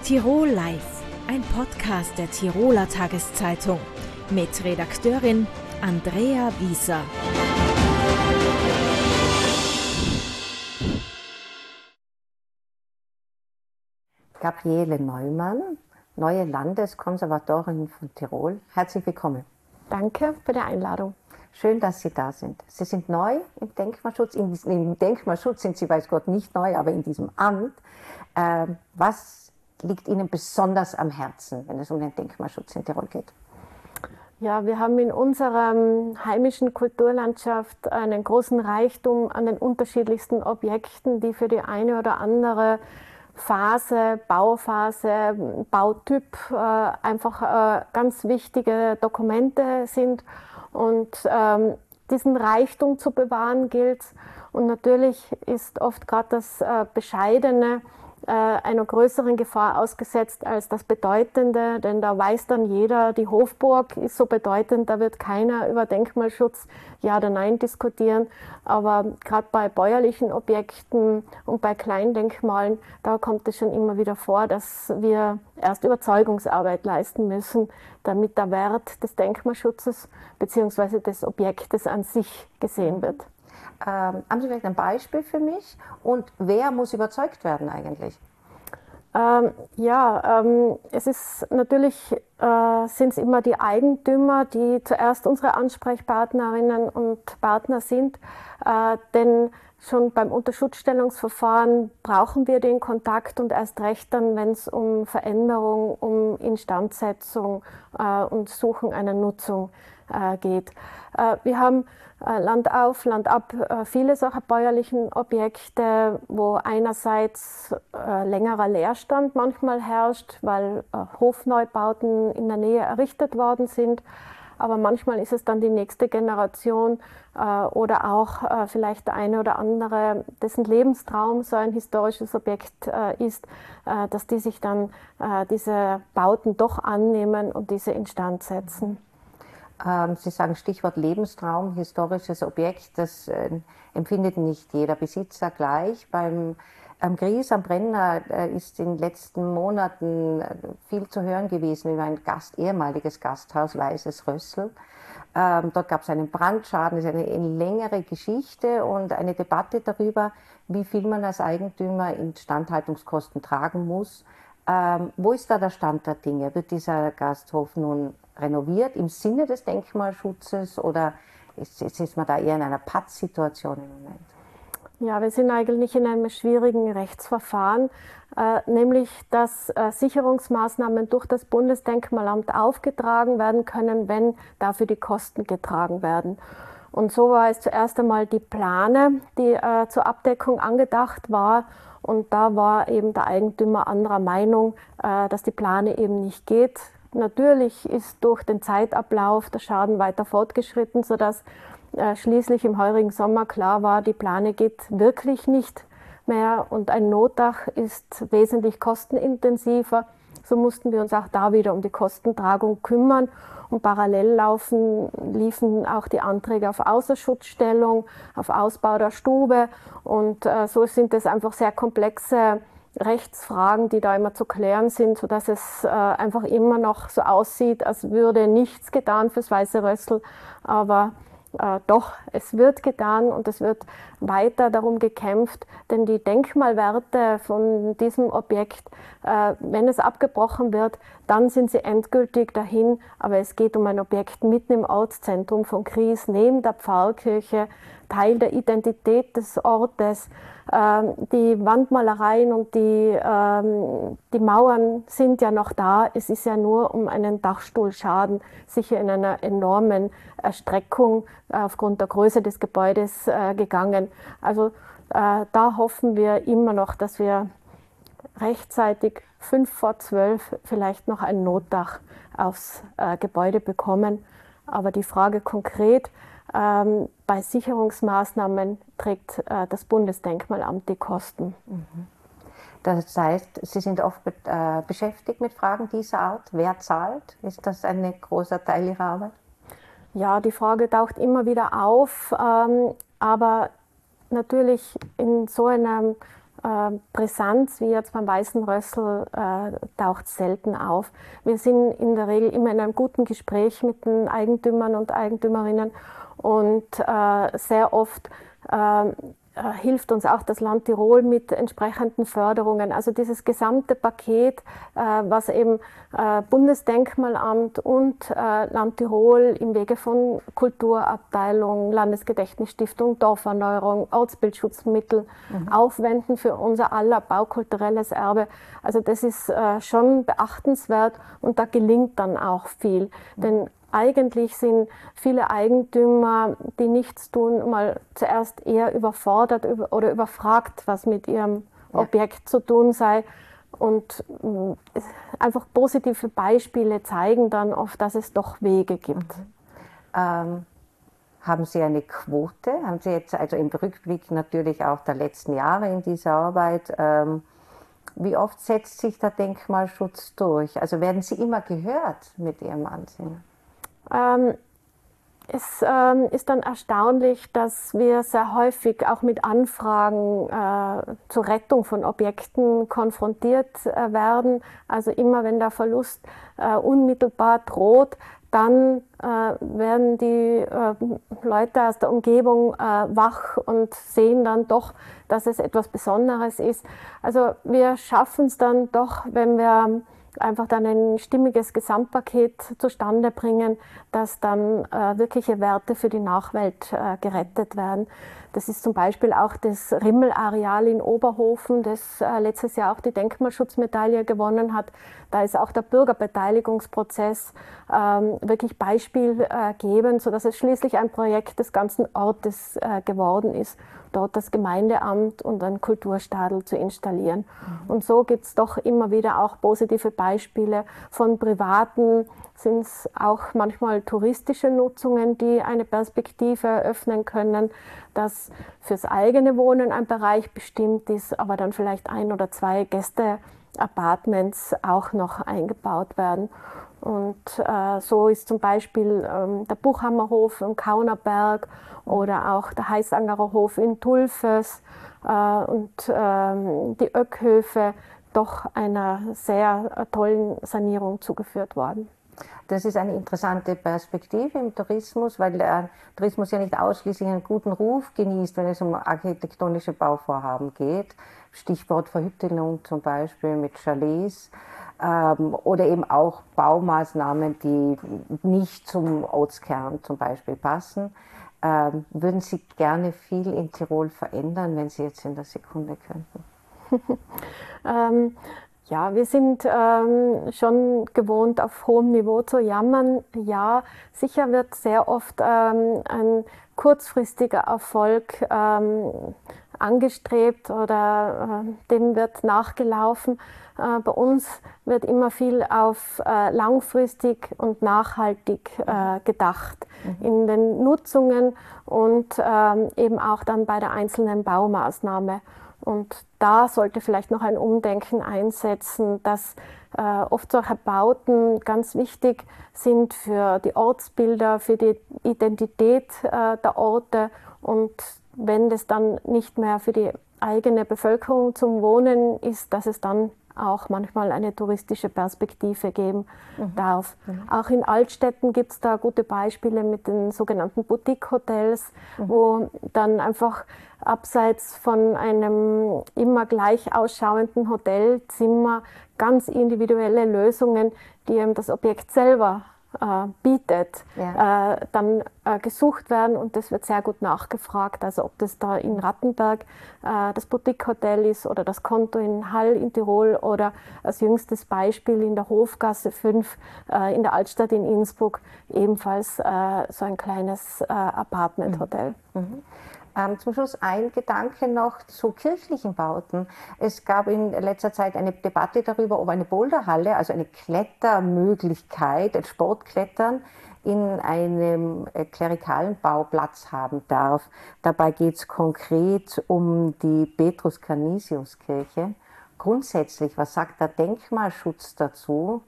Tirol Live, ein Podcast der Tiroler Tageszeitung mit Redakteurin Andrea Wieser. Gabriele Neumann, neue Landeskonservatorin von Tirol. Herzlich willkommen. Danke für die Einladung. Schön, dass Sie da sind. Sie sind neu im Denkmalschutz. Im Denkmalschutz sind Sie, weiß Gott, nicht neu, aber in diesem Amt. Was liegt Ihnen besonders am Herzen, wenn es um den Denkmalschutz in Tirol geht? Ja, wir haben in unserer heimischen Kulturlandschaft einen großen Reichtum an den unterschiedlichsten Objekten, die für die eine oder andere Phase, Bauphase, Bautyp einfach ganz wichtige Dokumente sind. Und diesen Reichtum zu bewahren gilt. Und natürlich ist oft gerade das Bescheidene einer größeren Gefahr ausgesetzt als das Bedeutende, denn da weiß dann jeder, die Hofburg ist so bedeutend, da wird keiner über Denkmalschutz Ja oder Nein diskutieren, aber gerade bei bäuerlichen Objekten und bei Kleindenkmalen, da kommt es schon immer wieder vor, dass wir erst Überzeugungsarbeit leisten müssen, damit der Wert des Denkmalschutzes bzw. des Objektes an sich gesehen wird. Haben Sie vielleicht ein Beispiel für mich? Und wer muss überzeugt werden eigentlich? Es ist natürlich, sind es immer die Eigentümer, die zuerst unsere Ansprechpartnerinnen und Partner sind, denn schon beim Unterschutzstellungsverfahren brauchen wir den Kontakt und erst recht dann, wenn es um Veränderung, um Instandsetzung und Suchen einer Nutzung geht. Wir haben Land auf, Land ab viele solcher bäuerlichen Objekte, wo einerseits längerer Leerstand manchmal herrscht, weil Hofneubauten in der Nähe errichtet worden sind. Aber manchmal ist es dann die nächste Generation oder auch vielleicht der eine oder andere, dessen Lebenstraum so ein historisches Objekt ist, dass die sich dann diese Bauten doch annehmen und diese instand setzen. Sie sagen Stichwort Lebenstraum, historisches Objekt, das empfindet nicht jeder Besitzer gleich. Am Gries, am Brenner ist in den letzten Monaten viel zu hören gewesen über ein ehemaliges Gasthaus, Weißes Rössl. Dort gab es einen Brandschaden, das ist eine längere Geschichte und eine Debatte darüber, wie viel man als Eigentümer Instandhaltungskosten tragen muss. Wo ist da der Stand der Dinge? Wird dieser Gasthof nun renoviert im Sinne des Denkmalschutzes oder ist man da eher in einer Pattsituation im Moment? Ja, wir sind eigentlich in einem schwierigen Rechtsverfahren, nämlich dass Sicherungsmaßnahmen durch das Bundesdenkmalamt aufgetragen werden können, wenn dafür die Kosten getragen werden. Und so war es zuerst einmal die Plane, die zur Abdeckung angedacht war. Und da war eben der Eigentümer anderer Meinung, dass die Plane eben nicht geht. Natürlich ist durch den Zeitablauf der Schaden weiter fortgeschritten, sodass schließlich im heurigen Sommer klar war, die Plane geht wirklich nicht mehr und ein Notdach ist wesentlich kostenintensiver. So mussten wir uns auch da wieder um die Kostentragung kümmern und parallel liefen auch die Anträge auf Außerschutzstellung, auf Ausbau der Stube und so sind es einfach sehr komplexe Rechtsfragen, die da immer zu klären sind, sodass es einfach immer noch so aussieht, als würde nichts getan fürs Weiße Rössl, aber doch, es wird getan und es wird weiter darum gekämpft, denn die Denkmalwerte von diesem Objekt, wenn es abgebrochen wird, dann sind sie endgültig dahin, aber es geht um ein Objekt mitten im Ortszentrum von Gries, neben der Pfarrkirche, Teil der Identität des Ortes. Die Wandmalereien und die Mauern sind ja noch da. Es ist ja nur um einen Dachstuhlschaden sicher in einer enormen Erstreckung aufgrund der Größe des Gebäudes gegangen. Also da hoffen wir immer noch, dass wir rechtzeitig 11:55 vielleicht noch ein Notdach aufs Gebäude bekommen. Aber die Frage konkret, bei Sicherungsmaßnahmen trägt das Bundesdenkmalamt die Kosten. Das heißt, Sie sind oft beschäftigt mit Fragen dieser Art. Wer zahlt? Ist das ein großer Teil Ihrer Arbeit? Ja, die Frage taucht immer wieder auf, aber natürlich in so einer Brisanz wie jetzt beim Weißen Rössl taucht selten auf. Wir sind in der Regel immer in einem guten Gespräch mit den Eigentümern und Eigentümerinnen und sehr oft hilft uns auch das Land Tirol mit entsprechenden Förderungen. Also dieses gesamte Paket, was eben Bundesdenkmalamt und Land Tirol im Wege von Kulturabteilung, Landesgedächtnisstiftung, Dorferneuerung, Ortsbildschutzmittel aufwenden für unser aller baukulturelles Erbe. Also das ist schon beachtenswert und da gelingt dann auch viel. Denn eigentlich sind viele Eigentümer, die nichts tun, mal zuerst eher überfordert oder überfragt, was mit ihrem Objekt zu tun sei. Und einfach positive Beispiele zeigen dann oft, dass es doch Wege gibt. Haben Sie eine Quote? Haben Sie jetzt also im Rückblick natürlich auch der letzten Jahre in dieser Arbeit, wie oft setzt sich der Denkmalschutz durch? Also werden Sie immer gehört mit Ihrem Ansinnen? Es ist dann erstaunlich, dass wir sehr häufig auch mit Anfragen zur Rettung von Objekten konfrontiert werden. Also immer wenn der Verlust unmittelbar droht, dann werden die Leute aus der Umgebung wach und sehen dann doch, dass es etwas Besonderes ist. Also wir schaffen es dann doch, wenn wir einfach dann ein stimmiges Gesamtpaket zustande bringen, dass dann wirkliche Werte für die Nachwelt gerettet werden. Das ist zum Beispiel auch das Rimmelareal in Oberhofen, das letztes Jahr auch die Denkmalschutzmedaille gewonnen hat. Da ist auch der Bürgerbeteiligungsprozess wirklich beispielgebend, sodass es schließlich ein Projekt des ganzen Ortes geworden ist, dort das Gemeindeamt und ein Kulturstadel zu installieren. Und so gibt es doch immer wieder auch positive Beispiele von Privaten, sind es auch manchmal touristische Nutzungen, die eine Perspektive eröffnen können, dass fürs eigene Wohnen ein Bereich bestimmt ist, aber dann vielleicht 1 oder 2 Gäste-Apartments auch noch eingebaut werden. Und so ist zum Beispiel der Buchhammerhof im Kaunerberg oder auch der Heißangerer Hof in Tulfes und die Öckhöfe doch einer sehr tollen Sanierung zugeführt worden. Das ist eine interessante Perspektive im Tourismus, weil der Tourismus ja nicht ausschließlich einen guten Ruf genießt, wenn es um architektonische Bauvorhaben geht. Stichwort Verhüttelung zum Beispiel mit Chalets. Oder eben auch Baumaßnahmen, die nicht zum Ortskern zum Beispiel passen. Würden Sie gerne viel in Tirol verändern, wenn Sie jetzt in der Sekunde könnten? Ja, wir sind schon gewohnt, auf hohem Niveau zu jammern. Ja, sicher wird sehr oft ein kurzfristiger Erfolg angestrebt oder dem wird nachgelaufen. Bei uns wird immer viel auf langfristig und nachhaltig gedacht in den Nutzungen und eben auch dann bei der einzelnen Baumaßnahme. Und da sollte vielleicht noch ein Umdenken einsetzen, dass oft solche Bauten ganz wichtig sind für die Ortsbilder, für die Identität der Orte. Und wenn das dann nicht mehr für die eigene Bevölkerung zum Wohnen ist, dass es dann auch manchmal eine touristische Perspektive geben darf. Auch in Altstädten gibt es da gute Beispiele mit den sogenannten Boutique-Hotels, wo dann einfach abseits von einem immer gleich ausschauenden Hotelzimmer ganz individuelle Lösungen, die eben das Objekt selber bietet, dann gesucht werden und das wird sehr gut nachgefragt. Also ob das da in Rattenberg das Boutique-Hotel ist oder das Konto in Hall in Tirol oder als jüngstes Beispiel in der Hofgasse 5 in der Altstadt in Innsbruck ebenfalls so ein kleines Apartment-Hotel. Zum Schluss ein Gedanke noch zu kirchlichen Bauten. Es gab in letzter Zeit eine Debatte darüber, ob eine Boulderhalle, also eine Klettermöglichkeit, ein Sportklettern, in einem klerikalen Bau Platz haben darf. Dabei geht es konkret um die Petrus-Canisius-Kirche. Grundsätzlich, was sagt der Denkmalschutz dazu,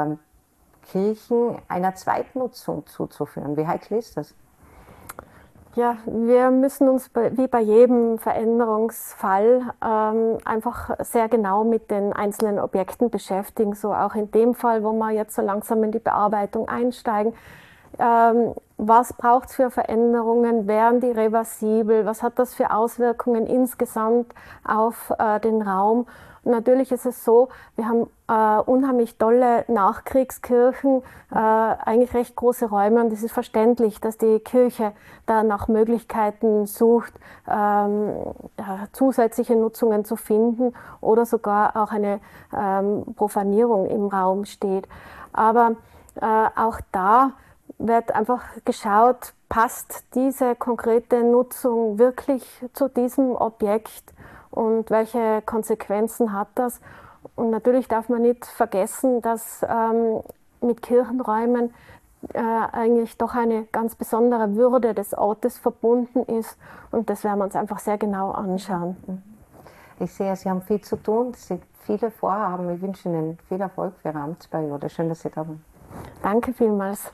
Kirchen einer Zweitnutzung zuzuführen? Wie heikel ist das? Ja, wir müssen uns wie bei jedem Veränderungsfall einfach sehr genau mit den einzelnen Objekten beschäftigen. So auch in dem Fall, wo wir jetzt so langsam in die Bearbeitung einsteigen. Was braucht es für Veränderungen? Wären die reversibel? Was hat das für Auswirkungen insgesamt auf den Raum? Und natürlich ist es so, wir haben unheimlich tolle Nachkriegskirchen, eigentlich recht große Räume, und es ist verständlich, dass die Kirche da nach Möglichkeiten sucht, zusätzliche Nutzungen zu finden oder sogar auch eine Profanierung im Raum steht. Aber auch da wird einfach geschaut, passt diese konkrete Nutzung wirklich zu diesem Objekt und welche Konsequenzen hat das? Und natürlich darf man nicht vergessen, dass mit Kirchenräumen eigentlich doch eine ganz besondere Würde des Ortes verbunden ist, und das werden wir uns einfach sehr genau anschauen. Ich sehe, Sie haben viel zu tun, Sie viele Vorhaben. Ich wünsche Ihnen viel Erfolg für Ihre Amtsperiode. Schön, dass Sie da waren. Danke vielmals.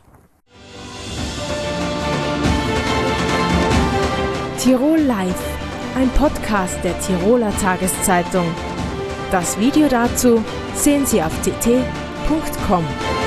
Tirol Live, ein Podcast der Tiroler Tageszeitung. Das Video dazu sehen Sie auf tt.com.